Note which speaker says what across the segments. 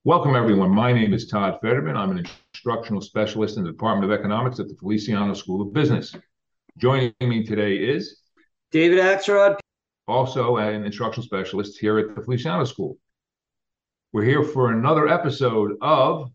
Speaker 1: Welcome, everyone. My name is Todd Federman. I'm an instructional specialist in the Department of Economics at the Feliciano School of Business. Joining me today is
Speaker 2: David Axelrod.
Speaker 1: also an instructional specialist here at the Feliciano School. We're here for another episode of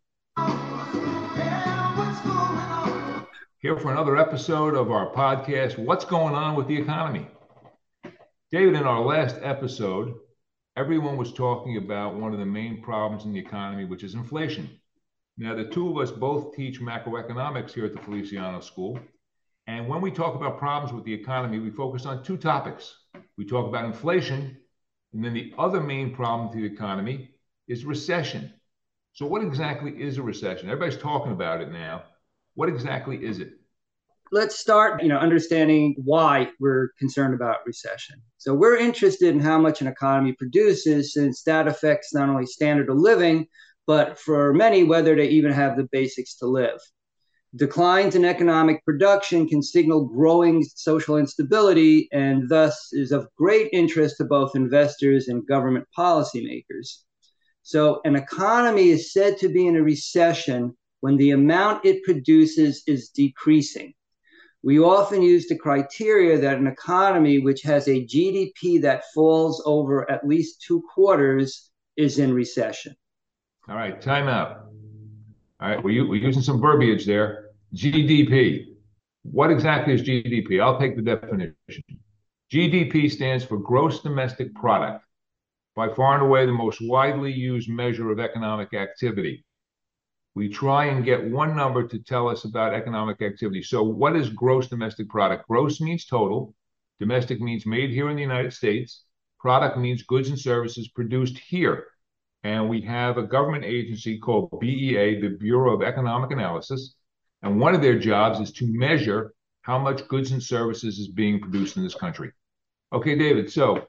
Speaker 1: our podcast, What's Going On with the Economy? David, in our last episode, everyone was talking about one of the main problems in the economy, which is inflation. Now, the two of us both teach macroeconomics here at the Feliciano School. And when we talk about problems with the economy, we focus on two topics. We talk about inflation, and then the other main problem to the economy is recession. So what exactly is a recession? Everybody's talking about it now. What exactly is it?
Speaker 2: Let's start, understanding why we're concerned about recession. So we're interested in how much an economy produces, since that affects not only standard of living, but for many, whether they even have the basics to live. Declines in economic production can signal growing social instability and thus is of great interest to both investors and government policymakers. So an economy is said to be in a recession when the amount it produces is decreasing. We often use the criteria that an economy which has a GDP that falls over at least 2 quarters is in recession.
Speaker 1: All right, time out. All right, we're using some verbiage there. GDP. What exactly is GDP? I'll take the definition. GDP stands for gross domestic product, by far and away the most widely used measure of economic activity. We try and get one number to tell us about economic activity. So what is gross domestic product? Gross means total. Domestic means made here in the United States. Product means goods and services produced here. And we have a government agency called BEA, the Bureau of Economic Analysis. And one of their jobs is to measure how much goods and services is being produced in this country. Okay, David, so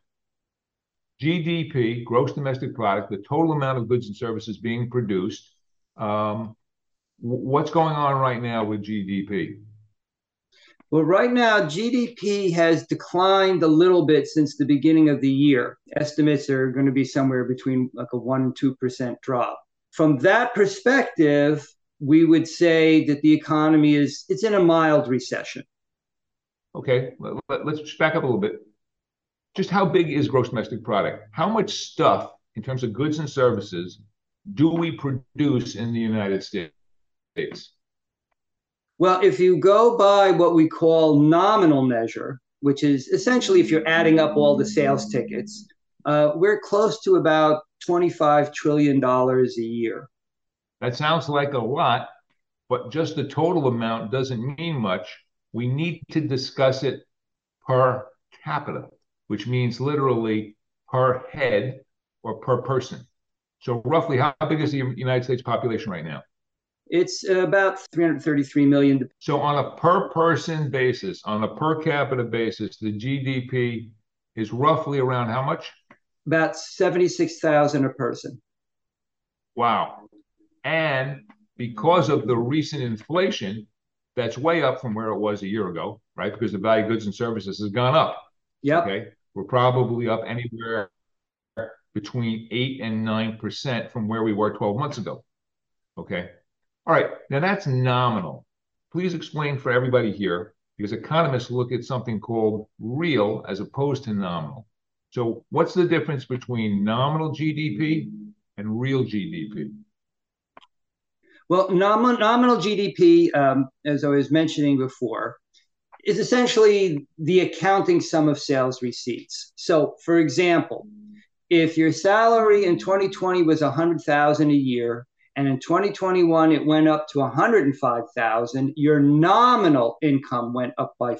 Speaker 1: GDP, gross domestic product, the total amount of goods and services being produced. What's going on right now with GDP?
Speaker 2: Well, right now, GDP has declined a little bit since the beginning of the year. Estimates are going to be somewhere between like a 1% and 2% drop. From that perspective, we would say that the economy it's in a mild recession.
Speaker 1: Okay, let's just back up a little bit. Just how big is gross domestic product? How much stuff in terms of goods and services do we produce in the United States?
Speaker 2: Well, if you go by what we call nominal measure, which is essentially if you're adding up all the sales tickets, we're close to about $25 trillion a year.
Speaker 1: That sounds like a lot, but just the total amount doesn't mean much. We need to discuss it per capita, which means literally per head or per person. So roughly, how big is the United States population right now?
Speaker 2: It's about 333 million.
Speaker 1: So on a per person basis, on a per capita basis, the GDP is roughly around how much?
Speaker 2: About 76,000 a person.
Speaker 1: Wow. And because of the recent inflation, that's way up from where it was a year ago, right? Because the value of goods and services has gone up.
Speaker 2: Yep.
Speaker 1: Okay. We're probably up anywhere between 8 and 9% from where we were 12 months ago. Okay. All right. Now that's nominal. Please explain for everybody here, because economists look at something called real as opposed to nominal. So what's the difference between nominal GDP and real GDP?
Speaker 2: Well, nominal GDP, as I was mentioning before, is essentially the accounting sum of sales receipts. So, for example, if your salary in 2020 was 100,000 a year, and in 2021 it went up to 105,000, your nominal income went up by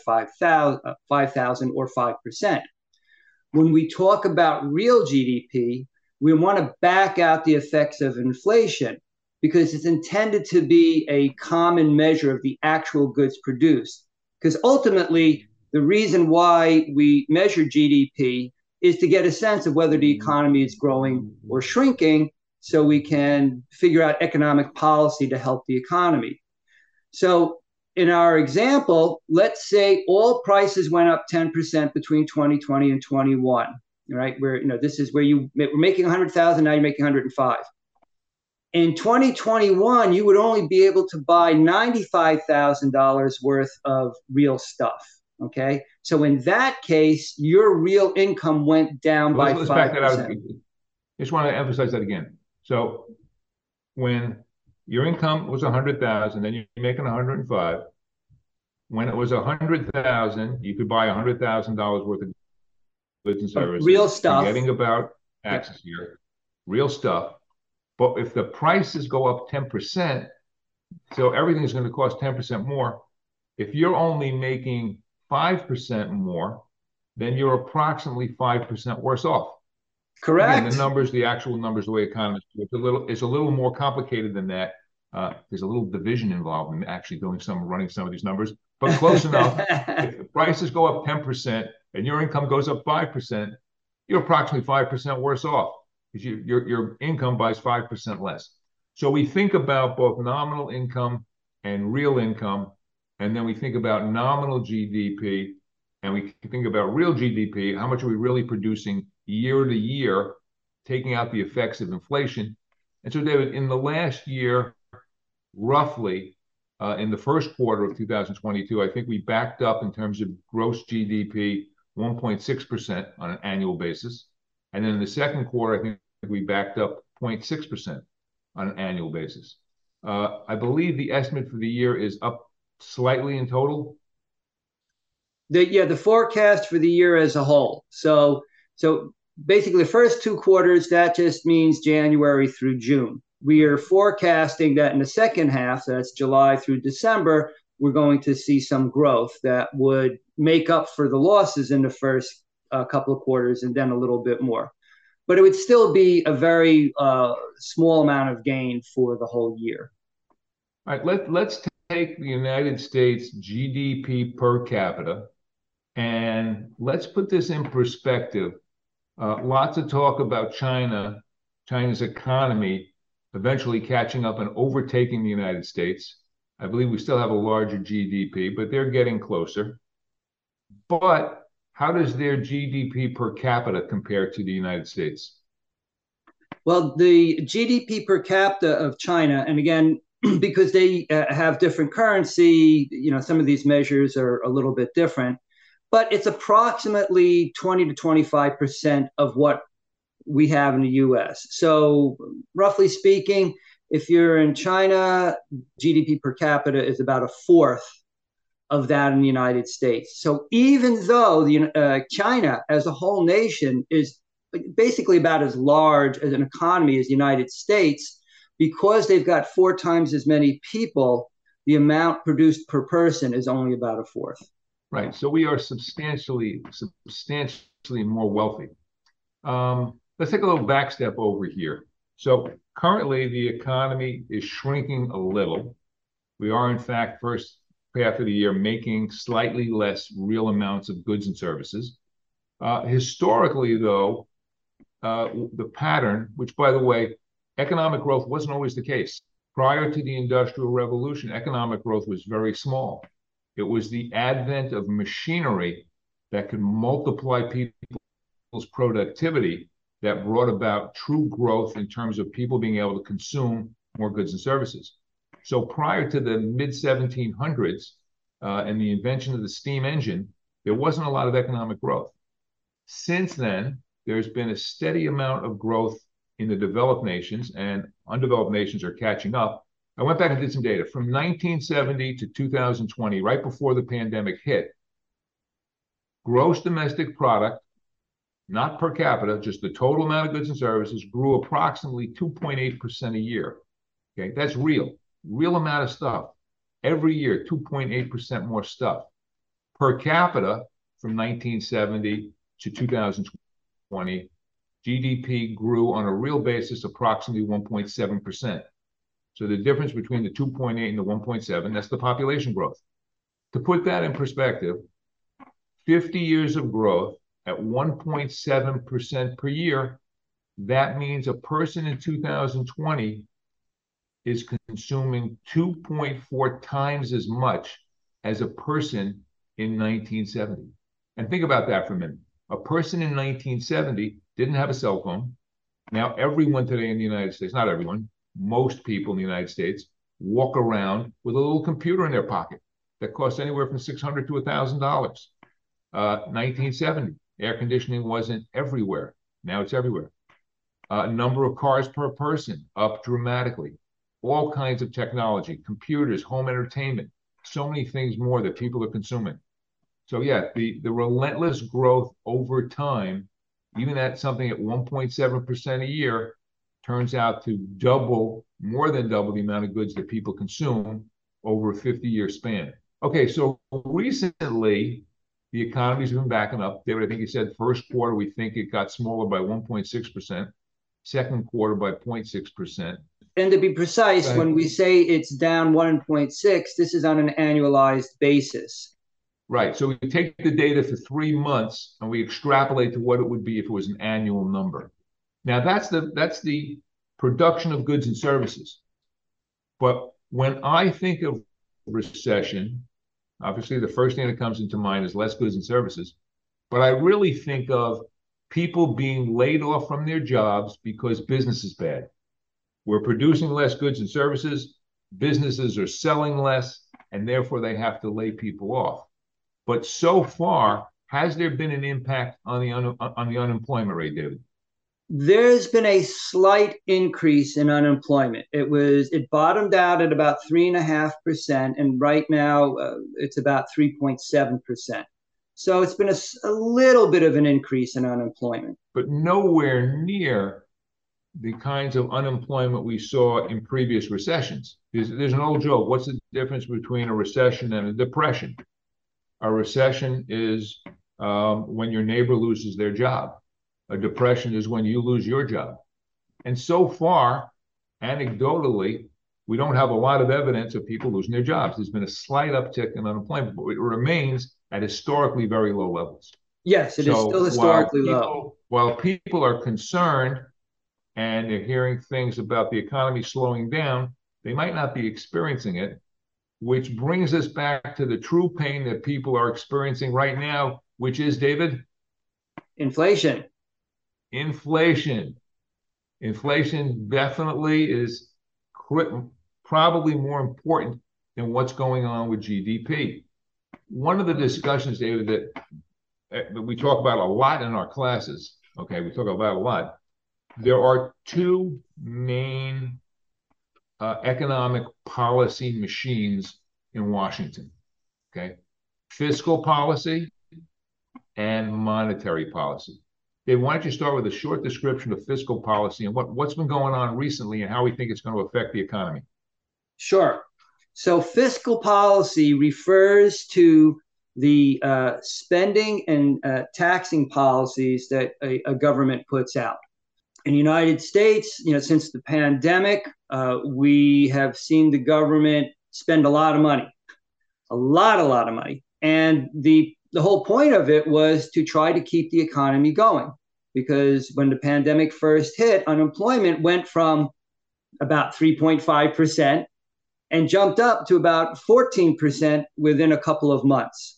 Speaker 2: 5,000 or 5%. When we talk about real GDP, we want to back out the effects of inflation because it's intended to be a common measure of the actual goods produced. Because ultimately, the reason why we measure GDP is to get a sense of whether the economy is growing or shrinking, so we can figure out economic policy to help the economy. So in our example, let's say all prices went up 10% between 2020 and 21, right? Where, this is where we're making 100,000, now you're making 105. In 2021, you would only be able to buy $95,000 worth of real stuff. Okay. So in that case, your real income went down
Speaker 1: So
Speaker 2: by
Speaker 1: let's back that out.
Speaker 2: 5%.
Speaker 1: Just want to emphasize that again. So when your income was 100,000, then you're making 105. When it was 100,000, you could buy $100,000 worth of goods and
Speaker 2: Real
Speaker 1: services.
Speaker 2: stuff.
Speaker 1: Forgetting about
Speaker 2: Yeah.
Speaker 1: taxes here, real stuff. But if the prices go up 10%, so everything is going to cost 10% more. If you're only making 5% more, then you're approximately 5% worse off. Again, the
Speaker 2: Correct.
Speaker 1: numbers, the actual numbers, the way economists do it's a little more complicated than that. There's a little division involved in actually running some of these numbers, but close enough. If the prices go up 10% and your income goes up 5%, you're approximately 5% worse off because your income buys 5% less. So we think about both nominal income and real income, and then we think about nominal GDP, and we think about real GDP. How much are we really producing year to year, taking out the effects of inflation? And so, David, in the last year, roughly in the first quarter of 2022, I think we backed up in terms of gross GDP 1.6% on an annual basis. And then in the second quarter, I think we backed up 0.6% on an annual basis. I believe the estimate for the year is up slightly in total.
Speaker 2: The forecast for the year as a whole. So basically, the first two quarters, that just means January through June. We are forecasting that in the second half, that's July through December, we're going to see some growth that would make up for the losses in the first couple of quarters and then a little bit more. But it would still be a very small amount of gain for the whole year.
Speaker 1: All right, let's take the United States GDP per capita and let's put this in perspective. Lots of talk about China's economy eventually catching up and overtaking the United States. I believe we still have a larger GDP, but they're getting closer. But how does their GDP per capita compare to the United States?
Speaker 2: Well, the GDP per capita of China, and again, because they have different currency, some of these measures are a little bit different, but it's approximately 20 to 25% of what we have in the US. So, roughly speaking, if you're in China, GDP per capita is about a fourth of that in the United States. So, even though China as a whole nation is basically about as large as an economy as the United States, because they've got four times as many people, the amount produced per person is only about a fourth.
Speaker 1: Right. So we are substantially more wealthy. Let's take a little back step over here. So currently the economy is shrinking a little. We are, in fact, first half of the year making slightly less real amounts of goods and services. Historically, though, the pattern, which, by the way, economic growth wasn't always the case. Prior to the Industrial Revolution, economic growth was very small. It was the advent of machinery that could multiply people's productivity that brought about true growth in terms of people being able to consume more goods and services. So prior to the mid-1700s and the invention of the steam engine, there wasn't a lot of economic growth. Since then, there's been a steady amount of growth in the developed nations, and undeveloped nations are catching up. I went back and did some data. From 1970 to 2020, right before the pandemic hit, gross domestic product, not per capita, just the total amount of goods and services, grew approximately 2.8% a year. Okay, that's real amount of stuff. Every year, 2.8% more stuff. Per capita, from 1970 to 2020, GDP grew on a real basis approximately 1.7%. So the difference between the 2.8 and the 1.7, that's the population growth. To put that in perspective, 50 years of growth at 1.7% per year, that means a person in 2020 is consuming 2.4 times as much as a person in 1970. And think about that for a minute. A person in 1970 didn't have a cell phone. Now everyone today in the United States, not everyone, most people in the United States walk around with a little computer in their pocket that costs anywhere from $600 to $1,000. 1970, air conditioning wasn't everywhere. Now it's everywhere. Number of cars per person up dramatically. All kinds of technology, computers, home entertainment, so many things more that people are consuming. So yeah, the relentless growth over time, even at something at 1.7% a year, turns out to double, more than double the amount of goods that people consume over a 50-year span. Okay, so recently, the economy's been backing up. David, I think you said first quarter, we think it got smaller by 1.6%, second quarter by 0.6%.
Speaker 2: And to be precise, when we say it's down 1.6, this is on an annualized basis.
Speaker 1: Right. So we take the data for 3 months and we extrapolate to what it would be if it was an annual number. Now that's the production of goods and services. But when I think of recession, obviously the first thing that comes into mind is less goods and services. But I really think of people being laid off from their jobs because business is bad. We're producing less goods and services, businesses are selling less, and therefore they have to lay people off. But so far, has there been an impact on the unemployment rate, David?
Speaker 2: There's been a slight increase in unemployment. It bottomed out at about 3.5%, and right now it's about 3.7%. So it's been a little bit of an increase in unemployment,
Speaker 1: but nowhere near the kinds of unemployment we saw in previous recessions. There's an old joke. What's the difference between a recession and a depression? A recession is when your neighbor loses their job. A depression is when you lose your job. And so far, anecdotally, we don't have a lot of evidence of people losing their jobs. There's been a slight uptick in unemployment, but it remains at historically very low levels.
Speaker 2: Yes, it is still historically
Speaker 1: low. While people are concerned and they're hearing things about the economy slowing down, they might not be experiencing it, which brings us back to the true pain that people are experiencing right now, which is, David?
Speaker 2: Inflation.
Speaker 1: Inflation definitely is probably more important than what's going on with GDP. One of the discussions, David, that we talk about a lot in our classes, okay, we talk about a lot. There are two main economic policy machines in Washington, okay? Fiscal policy and monetary policy. Dave, why don't you start with a short description of fiscal policy and what's been going on recently and how we think it's going to affect the economy?
Speaker 2: Sure. So fiscal policy refers to the spending and taxing policies that a government puts out. In the United States, since the pandemic, we have seen the government spend a lot of money, a lot of money. And the whole point of it was to try to keep the economy going, because when the pandemic first hit, unemployment went from about 3.5% and jumped up to about 14% within a couple of months.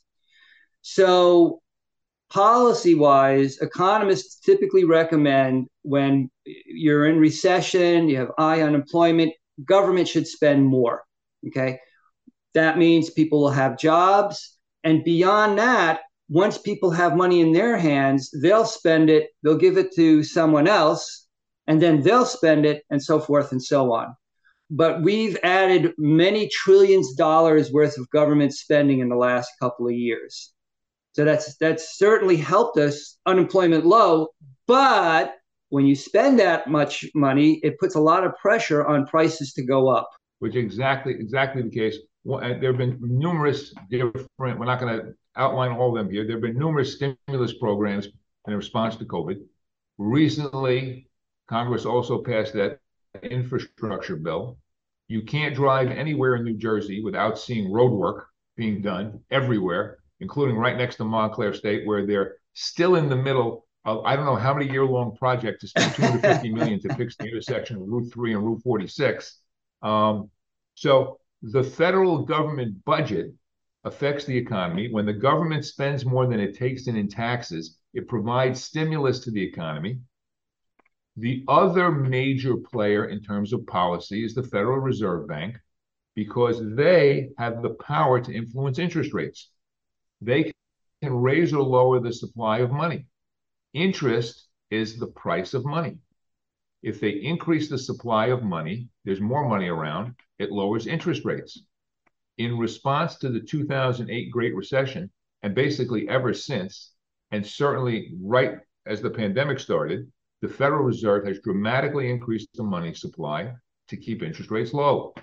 Speaker 2: So policy-wise, economists typically recommend when you're in recession, you have high unemployment, government should spend more, okay? That means people will have jobs. And beyond that, once people have money in their hands, they'll spend it, they'll give it to someone else, and then they'll spend it, and so forth and so on. But we've added many trillions of dollars worth of government spending in the last couple of years. So that's certainly helped us, unemployment low, but when you spend that much money, it puts a lot of pressure on prices to go up.
Speaker 1: Which is exactly the case. There have been numerous different, we're not going to outline all of them here. There have been numerous stimulus programs in response to COVID. Recently, Congress also passed that infrastructure bill. You can't drive anywhere in New Jersey without seeing road work being done everywhere, including right next to Montclair State, where they're still in the middle of, I don't know how many year-long project to spend $250 million to fix the intersection of Route 3 and Route 46. So the federal government budget affects the economy. When the government spends more than it takes in taxes, it provides stimulus to the economy. The other major player in terms of policy is the Federal Reserve Bank, because they have the power to influence interest rates. They can raise or lower the supply of money. Interest is the price of money. If they increase the supply of money, there's more money around, it lowers interest rates. In response to the 2008 Great Recession, and basically ever since, and certainly right as the pandemic started, the Federal Reserve has dramatically increased the money supply to keep interest rates low.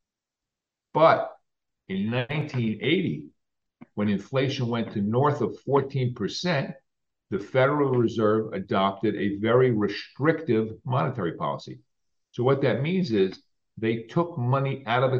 Speaker 1: But in 1980, when inflation went to north of 14%, the Federal Reserve adopted a very restrictive monetary policy. So what that means is they took money out of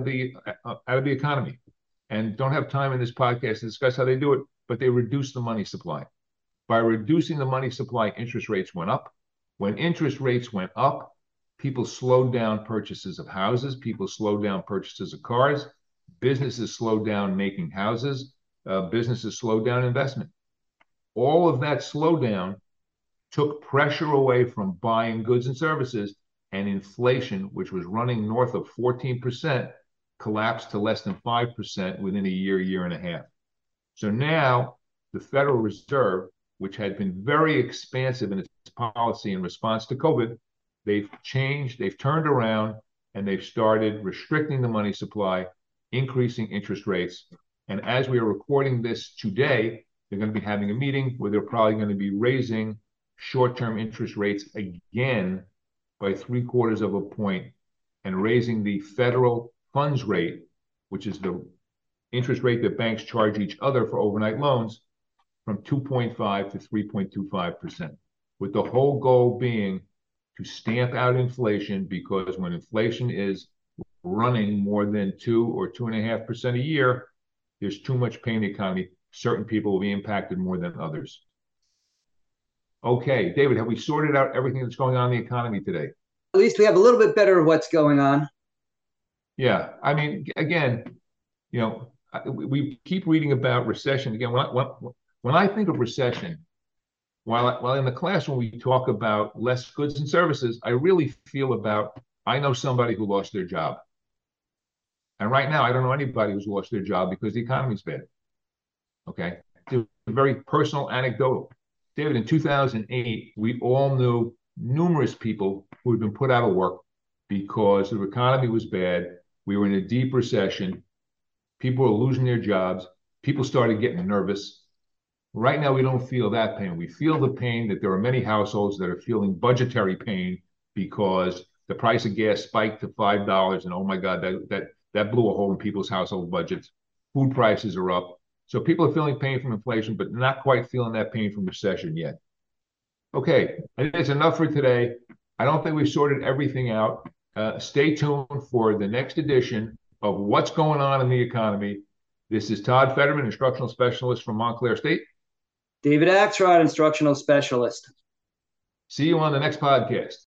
Speaker 1: the economy. And don't have time in this podcast to discuss how they do it, but they reduced the money supply. By reducing the money supply, interest rates went up. When interest rates went up, people slowed down purchases of houses, people slowed down purchases of cars, businesses slowed down making houses, businesses slowed down investment. All of that slowdown took pressure away from buying goods and services, and inflation, which was running north of 14%, collapsed to less than 5% within a year, year and a half. So now the Federal Reserve, which had been very expansive in its policy in response to COVID, they've changed, they've turned around, and they've started restricting the money supply, increasing interest rates. And as we are recording this today, they're going to be having a meeting where they're probably going to be raising short-term interest rates again by 0.75 of a point, and raising the federal funds rate, which is the interest rate that banks charge each other for overnight loans, from 2.5 to 3.25%, with the whole goal being to stamp out inflation, because when inflation is running more than 2 or 2.5% a year, there's too much pain in the economy. Certain people will be impacted more than others. Okay, David, have we sorted out everything that's going on in the economy today?
Speaker 2: At least we have a little bit better of what's going on.
Speaker 1: Yeah, I mean, again, we keep reading about recession. Again, when I think of recession, while in the classroom we talk about less goods and services, I really feel about, I know somebody who lost their job. And right now, I don't know anybody who's lost their job because the economy's bad. Okay, it's a very personal anecdotal. David, in 2008, we all knew numerous people who had been put out of work because the economy was bad. We were in a deep recession. People were losing their jobs. People started getting nervous. Right now, we don't feel that pain. We feel the pain that there are many households that are feeling budgetary pain because the price of gas spiked to $5, and oh my God, that blew a hole in people's household budgets. Food prices are up. So people are feeling pain from inflation, but not quite feeling that pain from recession yet. Okay, I think that's enough for today. I don't think we've sorted everything out. Stay tuned for the next edition of What's Going On in the Economy. This is Todd Fetterman, Instructional Specialist from Montclair State.
Speaker 2: David Axelrod, Instructional Specialist.
Speaker 1: See you on the next podcast.